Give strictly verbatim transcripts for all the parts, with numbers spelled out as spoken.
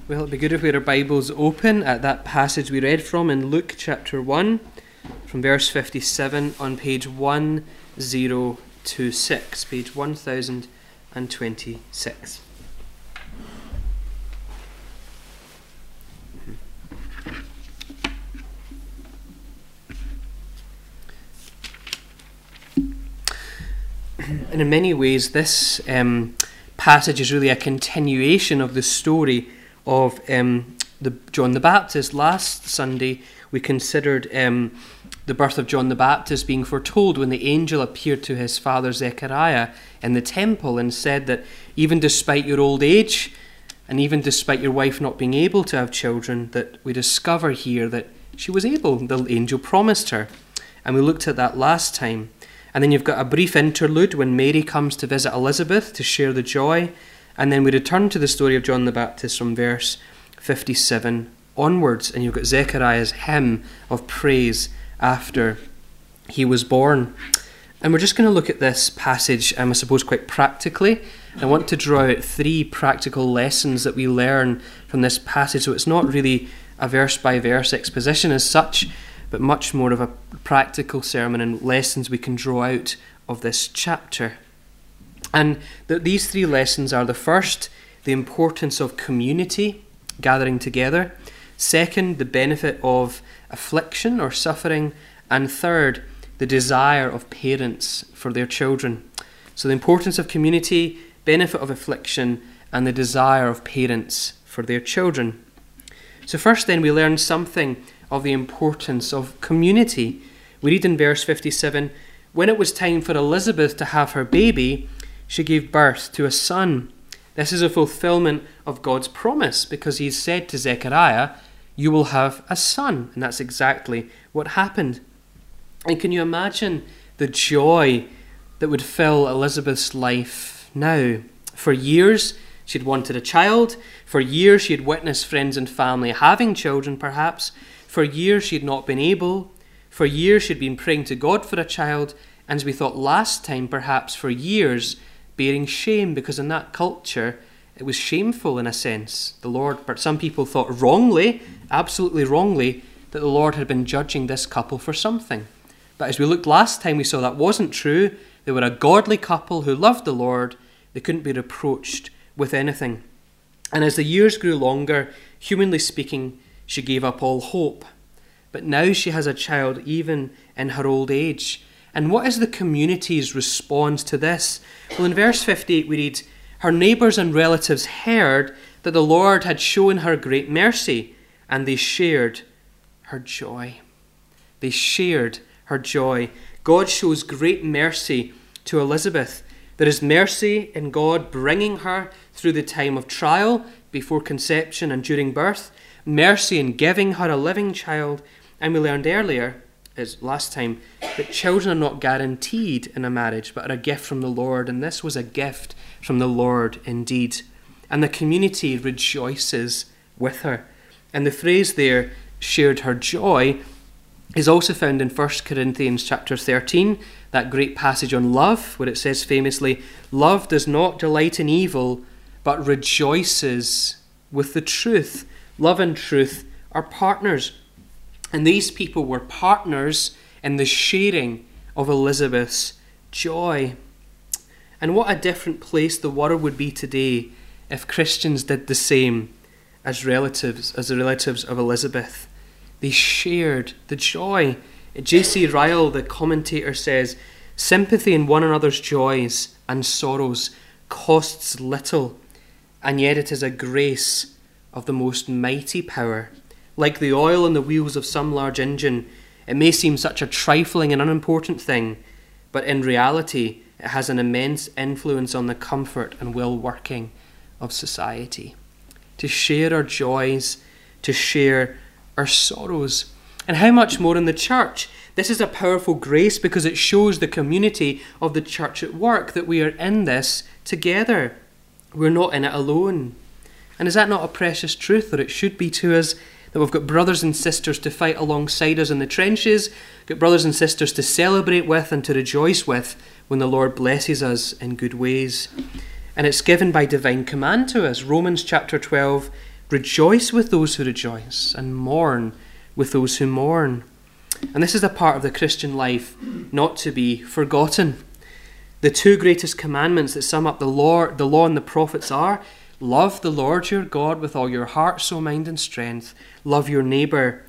Well, it'd be good if we had our Bibles open at that passage we read from in Luke chapter one, from verse fifty-seven on page one thousand twenty-six, page one thousand twenty-six. And in many ways, this um, passage is really a continuation of the story of um, the, John the Baptist. Last Sunday, we considered um, the birth of John the Baptist being foretold when the angel appeared to his father Zechariah in the temple and said that even despite your old age, and even despite your wife not being able to have children, that we discover here that she was able. The angel promised her. And we looked at that last time. And then you've got a brief interlude when Mary comes to visit Elizabeth to share the joy. And then we return to the story of John the Baptist from verse fifty-seven onwards. And you've got Zechariah's hymn of praise after he was born. And we're just going to look at this passage, um, I suppose, quite practically. I want to draw out three practical lessons that we learn from this passage. So it's not really a verse-by-verse exposition as such, but much more of a practical sermon and lessons we can draw out of this chapter. And the, these three lessons are: the first, the importance of community, gathering together; second, the benefit of affliction or suffering; and third, the desire of parents for their children. So the importance of community, benefit of affliction, and the desire of parents for their children. So first then we learn something of the importance of community. We read in verse fifty-seven, when it was time for Elizabeth to have her baby, she gave birth to a son. This is a fulfillment of God's promise, because he said to Zechariah, you will have a son. And that's exactly what happened. And can you imagine the joy that would fill Elizabeth's life now? For years, she'd wanted a child. For years, she had witnessed friends and family having children, perhaps. For years, she had not been able. For years, she'd been praying to God for a child. And as we thought last time, perhaps for years, bearing shame, because in that culture, it was shameful in a sense. The Lord, but some people thought wrongly, absolutely wrongly, that the Lord had been judging this couple for something. But as we looked last time, we saw that wasn't true. They were a godly couple who loved the Lord. They couldn't be reproached with anything. And as the years grew longer, humanly speaking, she gave up all hope. But now she has a child even in her old age. And what is the community's response to this? Well, in verse fifty-eight we read, her neighbours and relatives heard that the Lord had shown her great mercy, and they shared her joy. They shared her joy. God shows great mercy to Elizabeth. There is mercy in God bringing her through the time of trial before conception and during birth. Mercy in giving her a living child. And we learned earlier, as last time, that children are not guaranteed in a marriage, but are a gift from the Lord. And this was a gift from the Lord indeed. And the community rejoices with her. And the phrase there, shared her joy, is also found in First Corinthians chapter thirteen, that great passage on love, where it says famously, love does not delight in evil, but rejoices with the truth. Love and truth are partners. And these people were partners in the sharing of Elizabeth's joy. And what a different place the world would be today if Christians did the same as relatives, as the relatives of Elizabeth. They shared the joy. J C Ryle, the commentator, says, sympathy in one another's joys and sorrows costs little, and yet it is a grace of the most mighty power. Like the oil in the wheels of some large engine, it may seem such a trifling and unimportant thing, but in reality, it has an immense influence on the comfort and well-working of society. To share our joys, to share our sorrows. And how much more in the church? This is a powerful grace because it shows the community of the church at work, that we are in this together. We're not in it alone. And is that not a precious truth, that it should be to us, that we've got brothers and sisters to fight alongside us in the trenches, got brothers and sisters to celebrate with and to rejoice with when the Lord blesses us in good ways. And it's given by divine command to us. Romans chapter twelve, Rejoice with those who rejoice, and mourn with those who mourn. And this is a part of the Christian life not to be forgotten. The two greatest commandments that sum up the law, the law and the prophets are: love the Lord your God with all your heart, soul, mind, and strength. Love your neighbour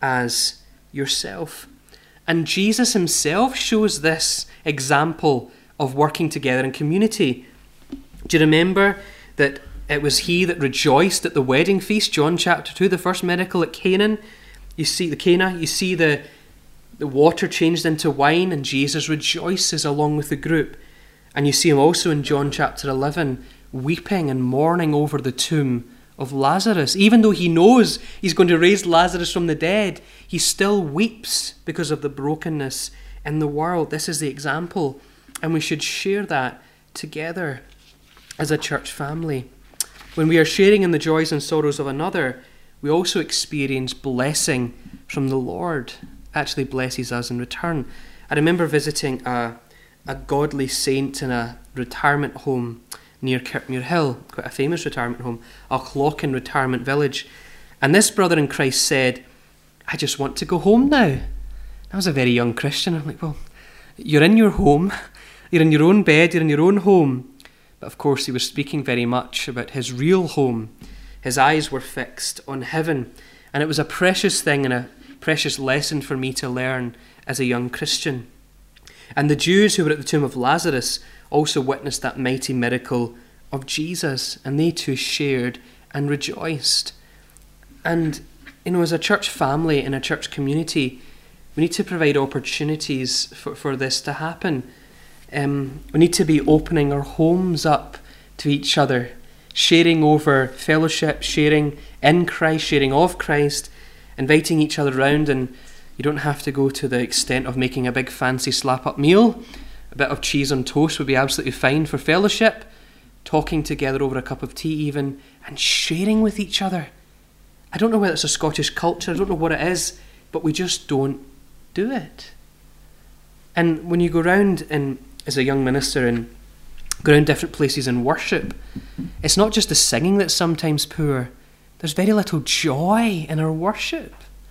as yourself. And Jesus himself shows this example of working together in community. Do you remember that it was he that rejoiced at the wedding feast? John chapter two, the first miracle at Canaan. You see the Cana, you see the, the water changed into wine, and Jesus rejoices along with the group. And you see him also in John chapter eleven, weeping and mourning over the tomb of Lazarus. Even though he knows he's going to raise Lazarus from the dead, he still weeps because of the brokenness in the world. This is the example, and we should share that together as a church family. When we are sharing in the joys and sorrows of another, we also experience blessing from the Lord. Actually blesses us in return. I remember visiting a, a godly saint in a retirement home near Kirkmuir Hill, quite a famous retirement home, Auchlochan Retirement Village. And this brother in Christ said, I just want to go home now. I was a very young Christian. I'm like, well, you're in your home, you're in your own bed, you're in your own home. But of course he was speaking very much about his real home. His eyes were fixed on heaven. And it was a precious thing and a precious lesson for me to learn as a young Christian. And the Jews who were at the tomb of Lazarus also witnessed that mighty miracle of Jesus, and they too shared and rejoiced. And, you know, as a church family and a church community, we need to provide opportunities for, for this to happen. Um, we need to be opening our homes up to each other, sharing over fellowship, sharing in Christ, sharing of Christ, inviting each other round. And you don't have to go to the extent of making a big fancy slap-up meal. A bit of cheese on toast would be absolutely fine for fellowship, talking together over a cup of tea even, and sharing with each other. I don't know whether it's a Scottish culture, I don't know what it is, but we just don't do it. And when you go round and as a young minister and go around different places and worship, it's not just the singing that's sometimes poor. There's very little joy in our worship.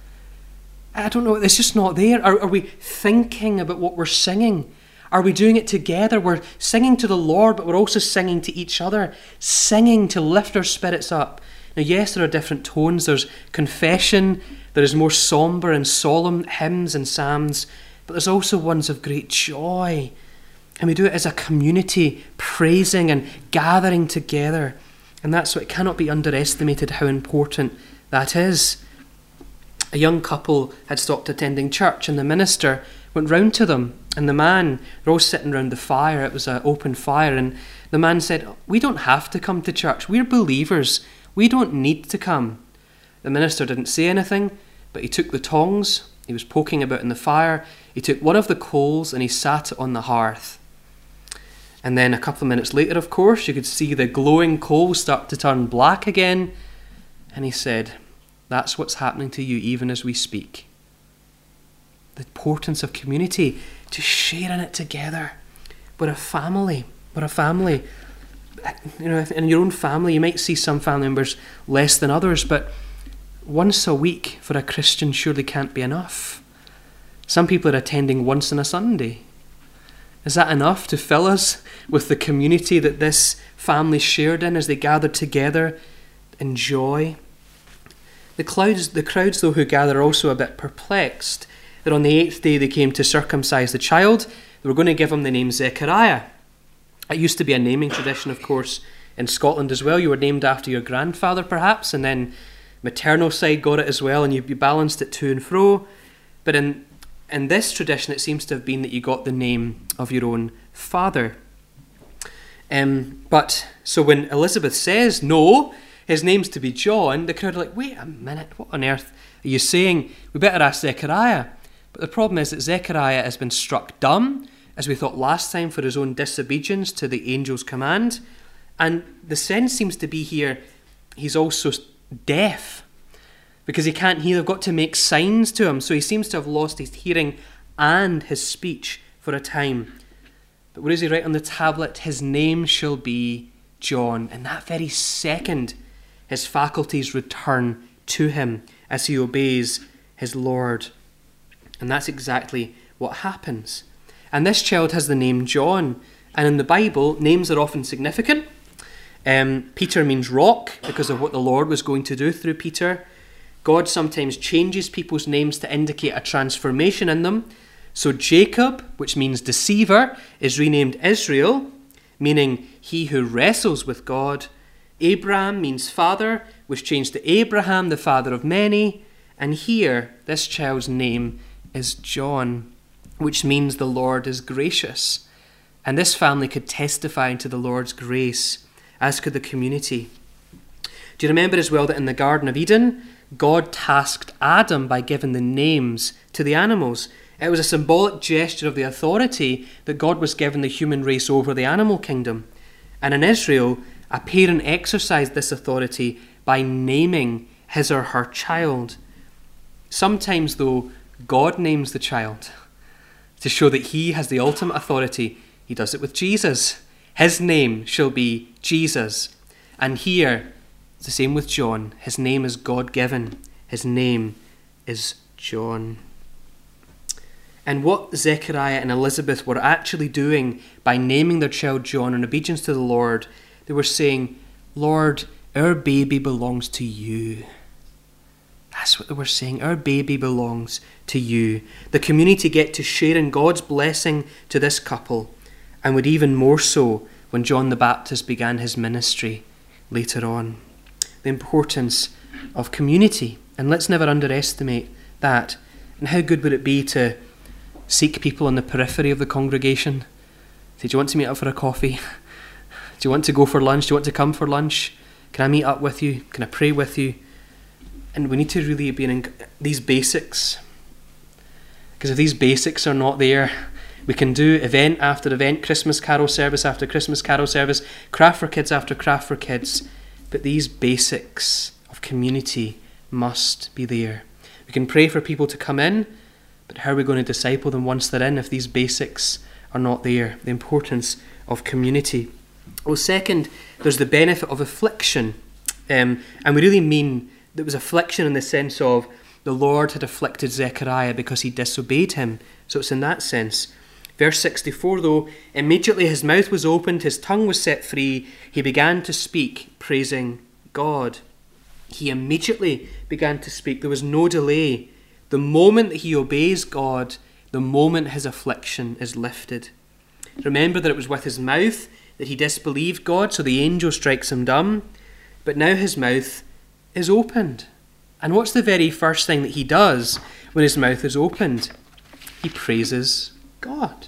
I don't know, it's just not there. Are, are we thinking about what we're singing? Are we doing it together? We're singing to the Lord, but we're also singing to each other, singing to lift our spirits up. Now, yes, there are different tones. There's confession, there is more sombre and solemn hymns and psalms, but there's also ones of great joy. And we do it as a community, praising and gathering together. And that's what it cannot be underestimated how important that is. A young couple had stopped attending church, and the minister went round to them, and the man, they're all sitting round the fire, it was an open fire, and the man said, we don't have to come to church, we're believers, we don't need to come. The minister didn't say anything, but he took the tongs, he was poking about in the fire, he took one of the coals and he sat it on the hearth. And then a couple of minutes later, of course, you could see the glowing coals start to turn black again, and he said, that's what's happening to you even as we speak. The importance of community, to share in it together. We're a family. We're a family. You know, in your own family, you might see some family members less than others, but once a week for a Christian surely can't be enough. Some people are attending once on a Sunday. Is that enough to fill us with the community that this family shared in as they gathered together in joy? The crowds, the crowds, though, who gather are also a bit perplexed that on the eighth day they came to circumcise the child. They were going to give him the name Zechariah. It used to be a naming tradition, of course, in Scotland as well. You were named after your grandfather, perhaps, and then maternal side got it as well, and you balanced it to and fro. But in in this tradition, it seems to have been that you got the name of your own father. Um, but so when Elizabeth says, no, his name's to be John, the crowd are like, wait a minute, what on earth are you saying? We better ask Zechariah. But the problem is that Zechariah has been struck dumb, as we thought last time, for his own disobedience to the angel's command. And the sense seems to be here, he's also deaf, because he can't hear. They've got to make signs to him. So he seems to have lost his hearing and his speech for a time. But what does he write on the tablet? His name shall be John. And that very second, his faculties return to him as he obeys his Lord. And that's exactly what happens. And this child has the name John. And in the Bible, names are often significant. Um, Peter means rock because of what the Lord was going to do through Peter. God sometimes changes people's names to indicate a transformation in them. So Jacob, which means deceiver, is renamed Israel, meaning he who wrestles with God. Abraham means father, which changed to Abraham, the father of many. And here, this child's name is John, which means the Lord is gracious. And this family could testify to the Lord's grace, as could the community. Do you remember as well that in the Garden of Eden, God tasked Adam by giving the names to the animals? It was a symbolic gesture of the authority that God was giving the human race over the animal kingdom. And in Israel, a parent exercised this authority by naming his or her child. Sometimes, though, God names the child to show that he has the ultimate authority. He does it with Jesus. His name shall be Jesus. And here, it's the same with John. His name is God-given. His name is John. And what Zechariah and Elizabeth were actually doing by naming their child John in obedience to the Lord, they were saying, Lord, our baby belongs to you. That's what they were saying. Our baby belongs to you. The community get to share in God's blessing to this couple, and would even more so when John the Baptist began his ministry later on. The importance of community. And let's never underestimate that. And how good would it be to seek people on the periphery of the congregation? Say, do you want to meet up for a coffee? Do you want to go for lunch? Do you want to come for lunch? Can I meet up with you? Can I pray with you? And we need to really be in these basics. Because if these basics are not there, we can do event after event, Christmas carol service after Christmas carol service, craft for kids after craft for kids. But these basics of community must be there. We can pray for people to come in, but how are we going to disciple them once they're in if these basics are not there? The importance of community. Well, second, there's the benefit of affliction. Um, and we really mean there was affliction in the sense of the Lord had afflicted Zechariah because he disobeyed him. So it's in that sense. Verse sixty-four, though, immediately his mouth was opened, his tongue was set free, he began to speak, praising God. He immediately began to speak. There was no delay. The moment that he obeys God, the moment his affliction is lifted. Remember that it was with his mouth that he disbelieved God, so the angel strikes him dumb. But now his mouth is opened. And what's the very first thing that he does when his mouth is opened? He praises God.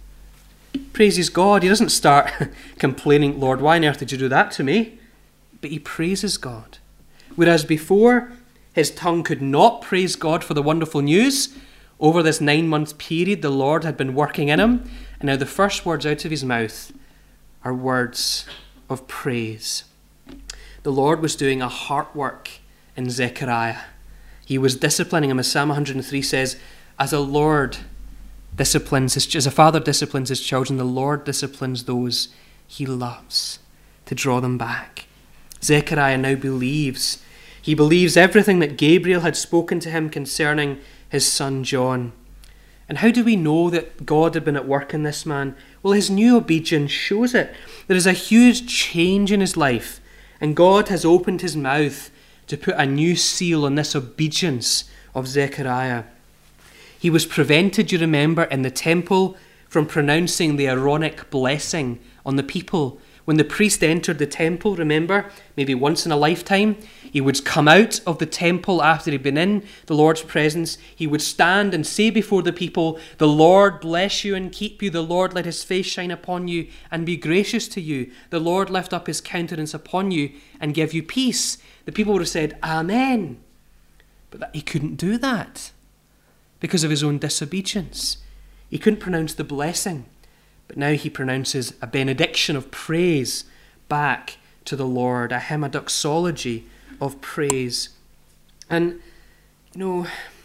Praises God. He doesn't start complaining, Lord, why on earth did you do that to me? But he praises God. Whereas before, his tongue could not praise God for the wonderful news. Over this nine-month period, the Lord had been working in him. And now the first words out of his mouth are words of praise. The Lord was doing a heart work in Zechariah. He was disciplining him, as Psalm one hundred three says, as a Lord disciplines his, as a father disciplines his children, the Lord disciplines those he loves to draw them back. Zechariah now believes. He believes everything that Gabriel had spoken to him concerning his son John. And how do we know that God had been at work in this man? Well, his new obedience shows it. There is a huge change in his life, and God has opened his mouth to put a new seal on this obedience of Zechariah. He was prevented, you remember, in the temple from pronouncing the Aaronic blessing on the people. When the priest entered the temple, remember, maybe once in a lifetime, he would come out of the temple after he'd been in the Lord's presence. He would stand and say before the people, the Lord bless you and keep you. The Lord let his face shine upon you and be gracious to you. The Lord lift up his countenance upon you and give you peace. The people would have said, Amen. But that, he couldn't do that because of his own disobedience. He couldn't pronounce the blessing. But now he pronounces a benediction of praise back to the Lord, a hymn, a doxology of praise. And, you know,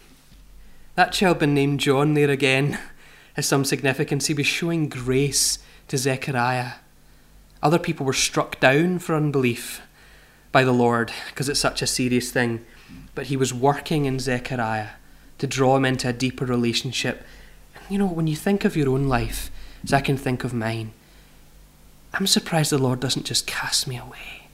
that child been named John there again has some significance. He was showing grace to Zechariah. Other people were struck down for unbelief. by the Lord because it's such a serious thing, but he was working in Zechariah to draw him into a deeper relationship. And you know, when you think of your own life, as I can think of mine, I'm surprised the Lord doesn't just cast me away.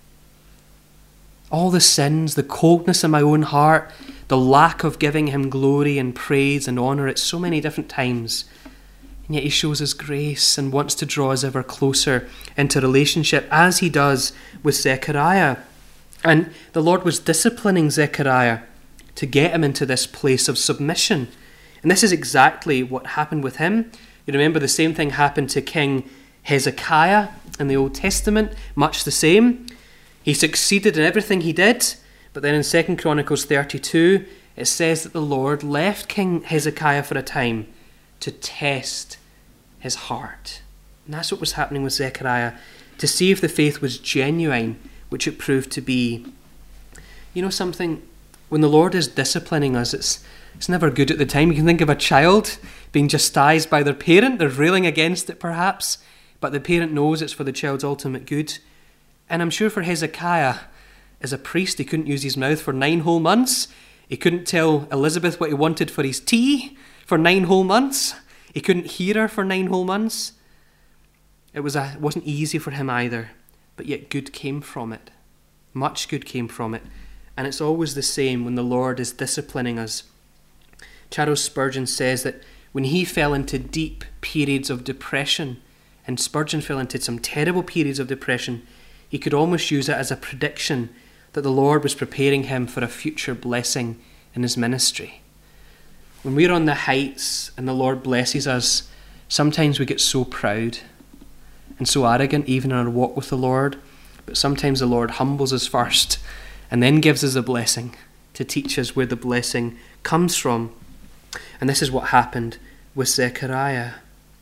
All the sins, the coldness in my own heart, the lack of giving him glory and praise and honour at so many different times. And yet he shows us grace and wants to draw us ever closer into relationship, as he does with Zechariah. And the Lord was disciplining Zechariah to get him into this place of submission. And this is exactly what happened with him. You remember the same thing happened to King Hezekiah in the Old Testament, much the same. He succeeded in everything he did, but then in Second Chronicles thirty-two, it says that the Lord left King Hezekiah for a time to test his heart. And that's what was happening with Zechariah, to see if the faith was genuine, which it proved to be. You know something? When the Lord is disciplining us, it's it's never good at the time. You can think of a child being chastised by their parent. They're railing against it perhaps, but the parent knows it's for the child's ultimate good. And I'm sure for Hezekiah, as a priest, he couldn't use his mouth for nine whole months. He couldn't tell Elizabeth what he wanted for his tea for nine whole months. He couldn't hear her for nine whole months. It, was a, it wasn't easy for him either, but yet good came from it. Much good came from it. And it's always the same when the Lord is disciplining us. Charles Spurgeon says that when he fell into deep periods of depression, and Spurgeon fell into some terrible periods of depression, he could almost use it as a prediction that the Lord was preparing him for a future blessing in his ministry. When we're on the heights and the Lord blesses us, sometimes we get so proud and so arrogant, even in our walk with the Lord. But sometimes the Lord humbles us first and then gives us a blessing to teach us where the blessing comes from. And this is what happened with Zechariah.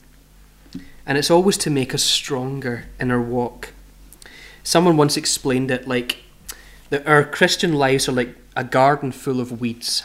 And it's always to make us stronger in our walk. Someone once explained it like that our Christian lives are like a garden full of weeds.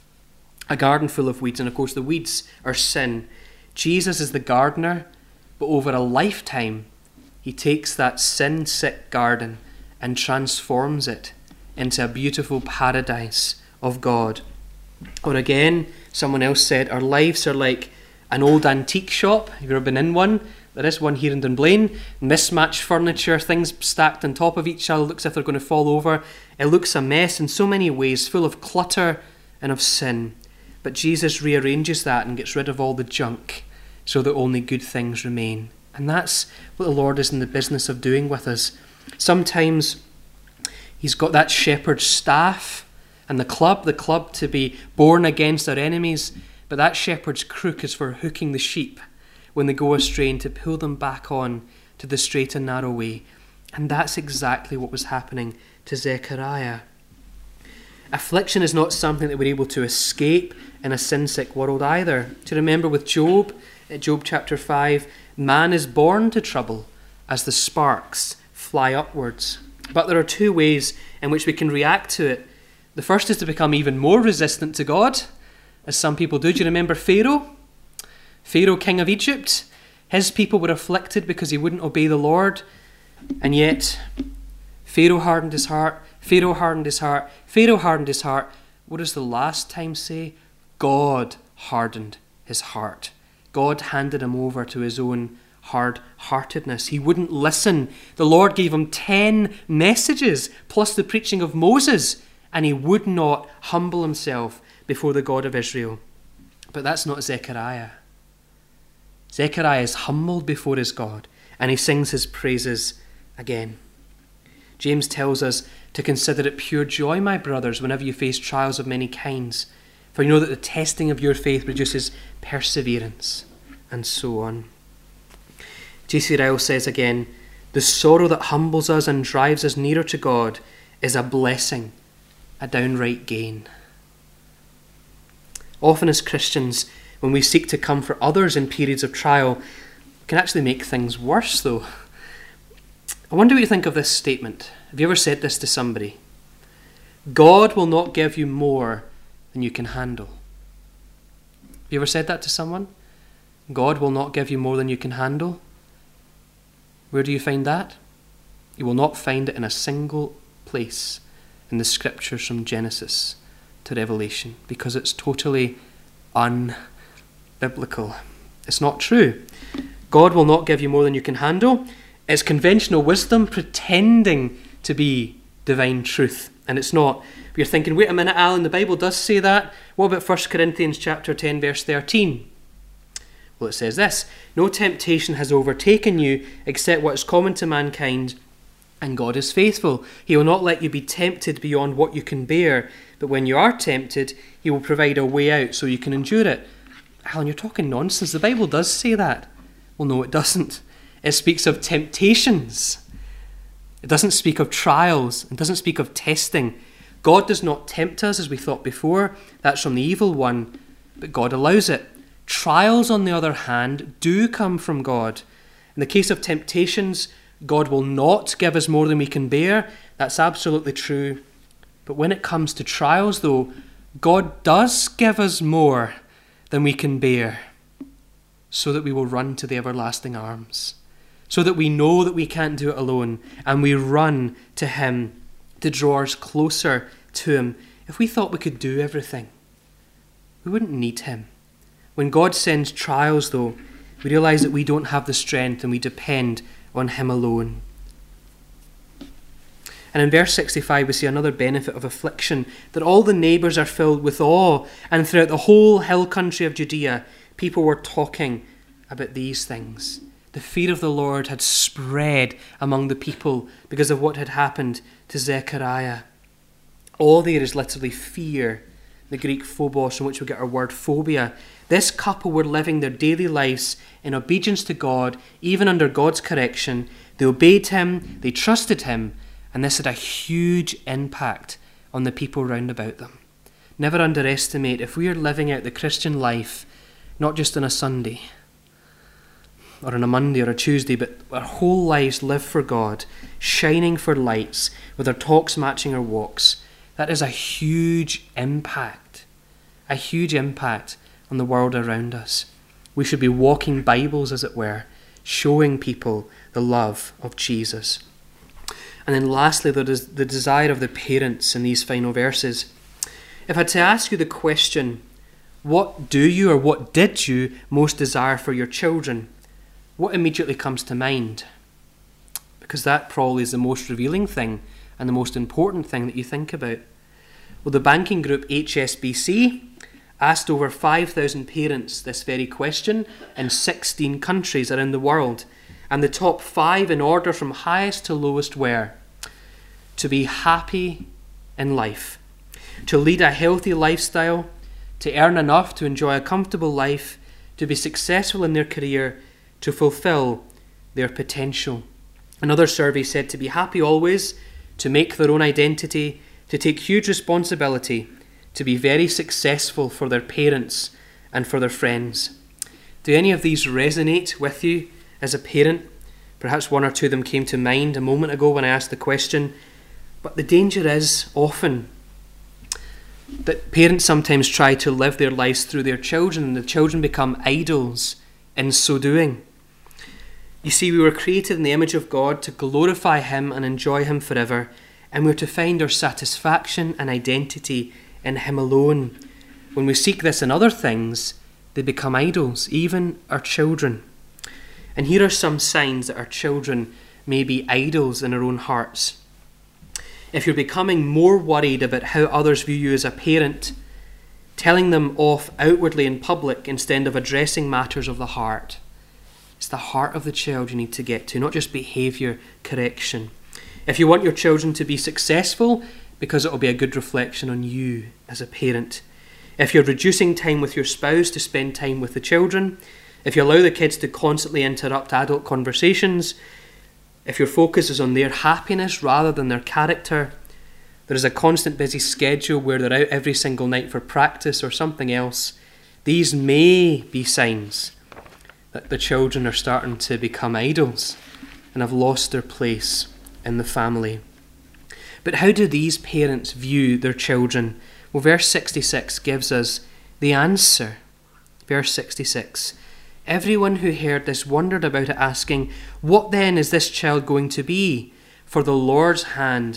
A garden full of weeds. And of course the weeds are sin. Jesus is the gardener, but over a lifetime he takes that sin-sick garden and transforms it into a beautiful paradise of God. Or again, someone else said, our lives are like an old antique shop. Have you ever been in one? There is one here in Dunblane. Mismatched furniture, things stacked on top of each other, looks as if they're going to fall over. It looks a mess in so many ways, full of clutter and of sin. But Jesus rearranges that and gets rid of all the junk so that only good things remain. And that's what the Lord is in the business of doing with us. Sometimes he's got that shepherd's staff and the club, the club to be born against our enemies, but that shepherd's crook is for hooking the sheep when they go astray and to pull them back on to the straight and narrow way. And that's exactly what was happening to Zechariah. Affliction is not something that we're able to escape in a sin-sick world either. To remember with Job, at Job chapter five, man is born to trouble as the sparks fly upwards. But there are two ways in which we can react to it. The first is to become even more resistant to God, as some people do. Do you remember Pharaoh? Pharaoh, king of Egypt. His people were afflicted because he wouldn't obey the Lord. And yet, Pharaoh hardened his heart. Pharaoh hardened his heart. Pharaoh hardened his heart. What does the last time say? God hardened his heart. God handed him over to his own hard-heartedness. He wouldn't listen. The Lord gave him ten messages, plus the preaching of Moses, and he would not humble himself before the God of Israel. But that's not Zechariah. Zechariah is humbled before his God, and he sings his praises again. James tells us to consider it pure joy, my brothers, whenever you face trials of many kinds, for you know that the testing of your faith produces perseverance, and so on. J C Ryle says again, the sorrow that humbles us and drives us nearer to God is a blessing, a downright gain. Often as Christians, when we seek to comfort others in periods of trial, it can actually make things worse though. I wonder what you think of this statement. Have you ever said this to somebody? God will not give you more than you can handle. Have you ever said that to someone? God will not give you more than you can handle. Where do you find that? You will not find it in a single place in the scriptures from Genesis to Revelation, because it's totally unbiblical. It's not true. God will not give you more than you can handle. It's conventional wisdom pretending to be divine truth, and it's not. You're thinking, wait a minute, Alan, the Bible does say that. What about First Corinthians chapter ten, verse thirteen? Well, it says this: no temptation has overtaken you except what is common to mankind, and God is faithful. He will not let you be tempted beyond what you can bear, but when you are tempted, he will provide a way out so you can endure it. Alan, you're talking nonsense. The Bible does say that. Well, no, it doesn't. It speaks of temptations. It doesn't speak of trials. It doesn't speak of testing. God does not tempt us, as we thought before. That's from the evil one, but God allows it. Trials, on the other hand, do come from God. In the case of temptations, God will not give us more than we can bear. That's absolutely true. But when it comes to trials, though, God does give us more than we can bear, so that we will run to the everlasting arms, so that we know that we can't do it alone, and we run to him to draw us closer to him. If we thought we could do everything, we wouldn't need him. When God sends trials, though, we realise that we don't have the strength and we depend on him alone. And in verse sixty-five, we see another benefit of affliction, that all the neighbours are filled with awe, and throughout the whole hill country of Judea, people were talking about these things. The fear of the Lord had spread among the people because of what had happened to Zechariah. Awe there is literally fear, the Greek phobos, from which we get our word phobia. This couple were living their daily lives in obedience to God, even under God's correction. They obeyed him, they trusted him, and this had a huge impact on the people round about them. Never underestimate, if we are living out the Christian life, not just on a Sunday, or on a Monday or a Tuesday, but our whole lives live for God, shining for lights, with our talks matching our walks, that is a huge impact, a huge impact on the world around us. We should be walking Bibles, as it were, showing people the love of Jesus. And then lastly, there is the desire of the parents in these final verses. If I had to ask you the question, what do you or what did you most desire for your children? What immediately comes to mind? Because that probably is the most revealing thing and the most important thing that you think about. Well, the banking group H S B C asked over five thousand parents this very question in sixteen countries around the world. And the top five in order from highest to lowest were: to be happy in life, to lead a healthy lifestyle, to earn enough to enjoy a comfortable life, to be successful in their career, to fulfill their potential. Another survey said to be happy always, to make their own identity, to take huge responsibility, to be very successful for their parents and for their friends. Do any of these resonate with you as a parent? Perhaps one or two of them came to mind a moment ago when I asked the question. But the danger is often that parents sometimes try to live their lives through their children, and the children become idols in so doing. You see, we were created in the image of God to glorify him and enjoy him forever, and we're to find our satisfaction and identity in him alone. When we seek this in other things, they become idols, even our children. And here are some signs that our children may be idols in our own hearts. If you're becoming more worried about how others view you as a parent, telling them off outwardly in public instead of addressing matters of the heart. It's the heart of the child you need to get to, not just behaviour correction. If you want your children to be successful, because it will be a good reflection on you as a parent. If you're reducing time with your spouse to spend time with the children, if you allow the kids to constantly interrupt adult conversations, if your focus is on their happiness rather than their character, there is a constant busy schedule where they're out every single night for practice or something else, these may be signs that the children are starting to become idols and have lost their place in the family. But how do these parents view their children? Well, verse sixty-six gives us the answer. Verse sixty-six. Everyone who heard this wondered about it, asking, "What then is this child going to be?" For the Lord's hand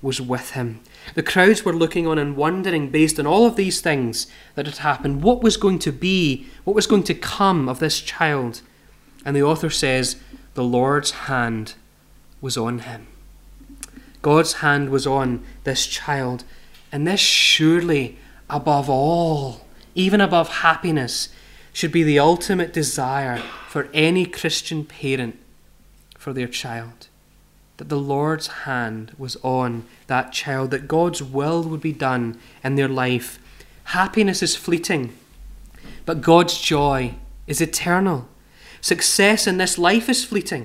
was with him. The crowds were looking on and wondering, based on all of these things that had happened, what was going to be, what was going to come of this child. And the author says, the Lord's hand was on him. God's hand was on this child. And this surely, above all, even above happiness, should be the ultimate desire for any Christian parent for their child. That the Lord's hand was on that child, that God's will would be done in their life. Happiness is fleeting, but God's joy is eternal. Success in this life is fleeting,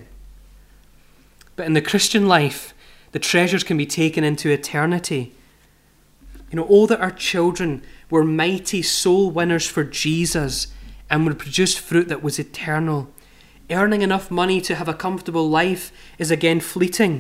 but in the Christian life, the treasures can be taken into eternity. You know, oh, that our children were mighty soul winners for Jesus and would produce fruit that was eternal. Earning enough money to have a comfortable life is again fleeting,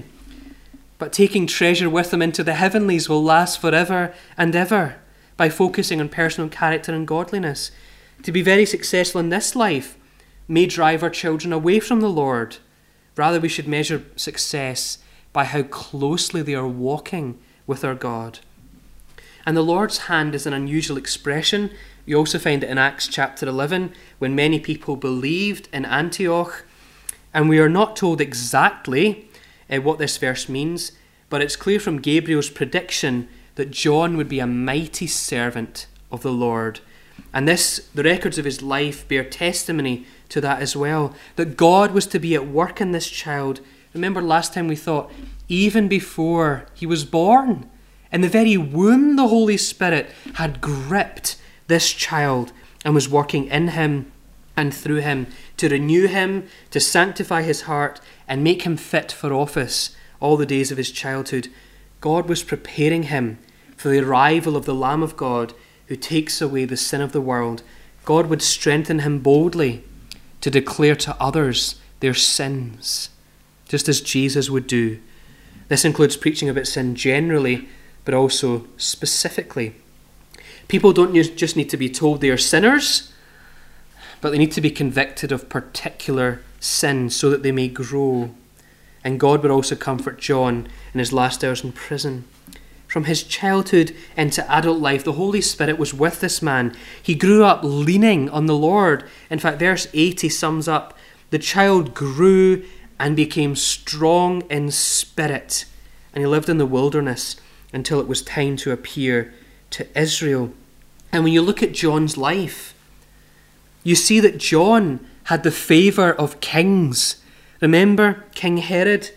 but taking treasure with them into the heavenlies will last forever and ever by focusing on personal character and godliness. To be very successful in this life may drive our children away from the Lord. Rather, we should measure success by how closely they are walking with our God. And the Lord's hand is an unusual expression. You also find it in Acts chapter eleven, when many people believed in Antioch. And we are not told exactly uh, what this verse means, but it's clear from Gabriel's prediction that John would be a mighty servant of the Lord. And this, the records of his life bear testimony to that as well, that God was to be at work in this child. Remember last time we thought, even before he was born, in the very womb, the Holy Spirit had gripped this child and was working in him and through him to renew him, to sanctify his heart and make him fit for office all the days of his childhood. God was preparing him for the arrival of the Lamb of God who takes away the sin of the world. God would strengthen him boldly to declare to others their sins, just as Jesus would do. This includes preaching about sin generally, but also specifically. People don't just need to be told they are sinners, but they need to be convicted of particular sins so that they may grow. And God would also comfort John in his last hours in prison. From his childhood into adult life, the Holy Spirit was with this man. He grew up leaning on the Lord. In fact, verse eighty sums up, the child grew and became strong in spirit, and he lived in the wilderness until it was time to appear to Israel. And when you look at John's life, you see that John had the favour of kings. Remember King Herod?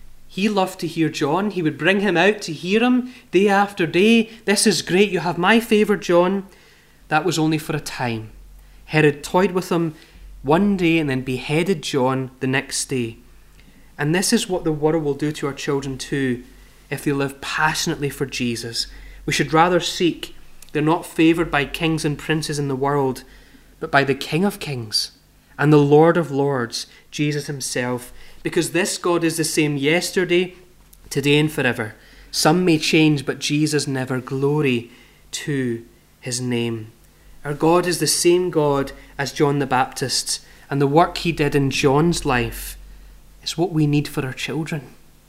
He loved to hear John. He would bring him out to hear him day after day. This is great, you have my favour, John. That was only for a time. Herod toyed with him one day and then beheaded John the next day. And this is what the world will do to our children too, if they live passionately for Jesus. We should rather seek, they're not favoured by kings and princes in the world, but by the King of Kings and the Lord of Lords, Jesus himself. Because this God is the same yesterday, today and forever. Some may change, but Jesus never. Glory to his name. Our God is the same God as John the Baptist, and the work he did in John's life is what we need for our children.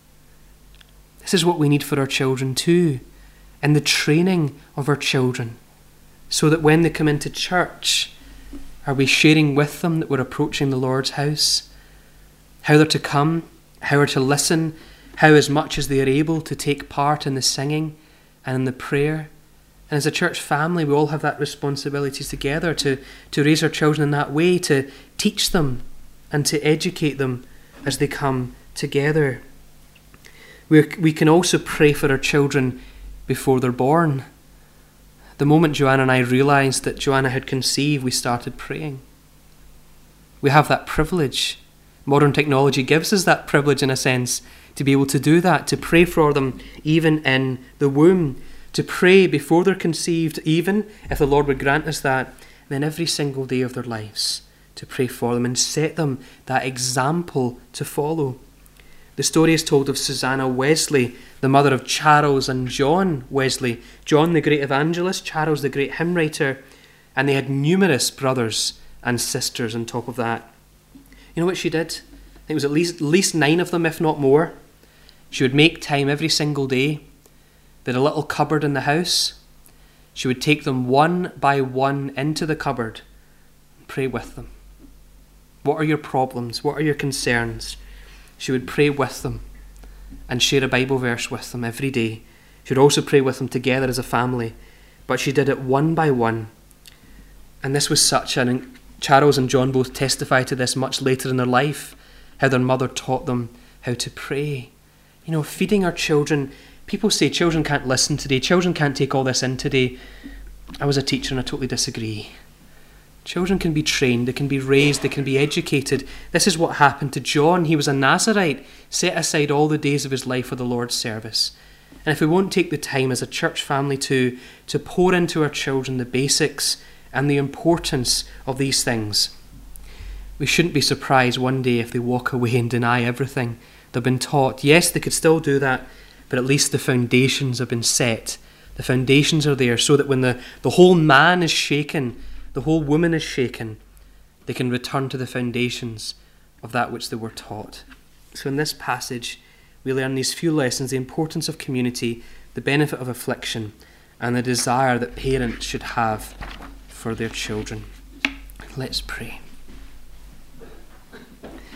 This is what we need for our children too, in the training of our children, so that when they come into church, are we sharing with them that we're approaching the Lord's house? How they're to come, how they're to listen, how as much as they are able to take part in the singing and in the prayer. And as a church family, we all have that responsibility together to, to raise our children in that way, to teach them and to educate them as they come together. We we can also pray for our children before they're born. The moment Joanna and I realised that Joanna had conceived, we started praying. We have that privilege. Modern technology gives us that privilege in a sense, to be able to do that, to pray for them even in the womb, to pray before they're conceived, even if the Lord would grant us that, and then every single day of their lives, to pray for them and set them that example to follow. The story is told of Susanna Wesley, the mother of Charles and John Wesley. John, the great evangelist, Charles, the great hymn writer, and they had numerous brothers and sisters on top of that. You know what she did? I think it was at least, at least nine of them, if not more. She would make time every single day They had a little cupboard in the house. She would take them one by one into the cupboard and pray with them. What are your problems? What are your concerns? She would pray with them and share a Bible verse with them every day. She would also pray with them together as a family, but she did it one by one. And this was such an... Charles and John both testify to this much later in their life, how their mother taught them how to pray. You know, feeding our children. People say children can't listen today, children can't take all this in today. I was a teacher and I totally disagree. Children can be trained, they can be raised, they can be educated. This is what happened to John. He was a Nazarite, set aside all the days of his life for the Lord's service. And if we won't take the time as a church family to, to pour into our children the basics and the importance of these things, we shouldn't be surprised one day if they walk away and deny everything they've been taught. Yes, they could still do that, but at least the foundations have been set. The foundations are there so that when the, the whole man is shaken, the whole woman is shaken, they can return to the foundations of that which they were taught. So in this passage, we learn these few lessons: the importance of community, the benefit of affliction, and the desire that parents should have for their children. Let's pray.